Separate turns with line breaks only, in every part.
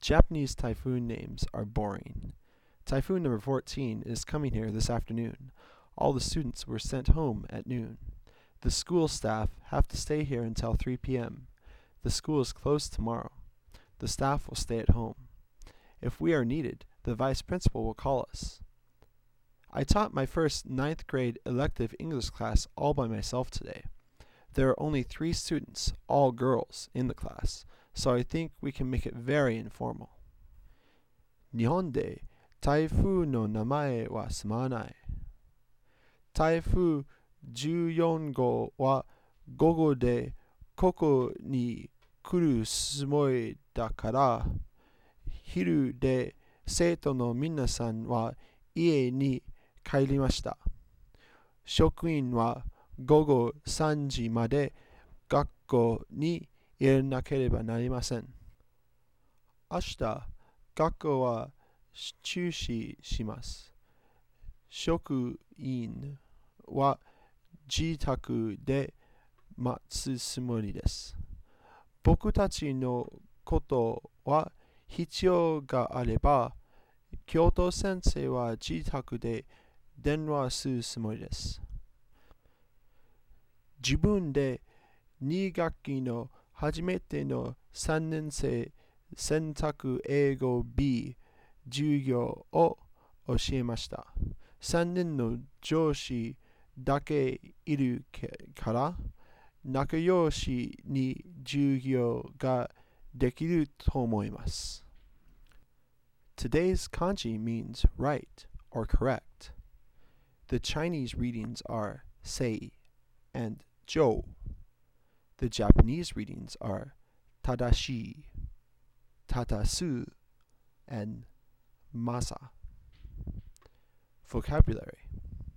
Japanese typhoon names are boring. Typhoon number 14 is coming here this afternoon. All the students were sent home at noon. The school staff have to stay here until 3 p.m. The school is closed tomorrow. The staff will stay at home. If we are needed, the vice principal will call us. I taught my first 9th grade elective English class all by myself today. There are only 3 students, all girls, in the class, so I think we can make it very informal. 日本で台風の名前は住まない。台風14号は午後でここに来るつもりだから、昼で生徒の皆さんは家に帰りました。職員は午後3時まで学校にいらなければなりません。明日、学校は中止します。職員は自宅で待つつもりです。僕たちのことは必要があれば、教頭先生は自宅で電話するつもりです。自分で2学期の初めての3年生選択英語 B 授業を教えました。3年の上司だけいるから仲良しに授業ができると思います。Today's kanji means right or correct. The Chinese readings are sei and jou. The Japanese readings are tadashi, tatasu, and masa. Vocabulary.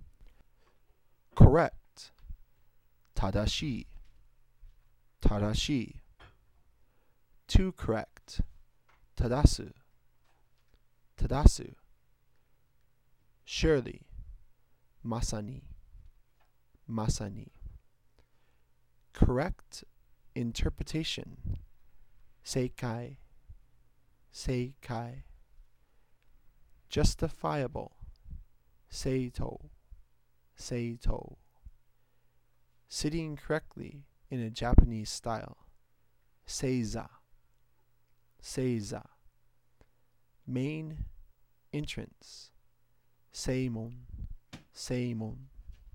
Correct, tadashi, tadashi. To correct, tadasu, tadasu. Surely, masani, masani. Correct interpretation, seikai, seikai. Justifiable, seito, seito. Sitting correctly in a Japanese style, seiza, seiza. Main entrance, seimon, seimon.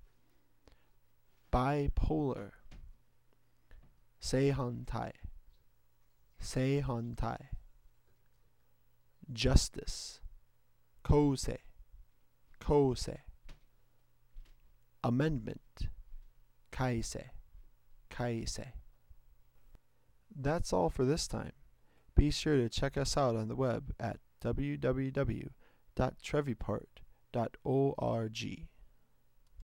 Bipolar, seihantai, seihantai. Justice, kose, kose. Amendment, kaise, kaise. That's all for this time. Be sure to check us out on the web at www.trevipart.org.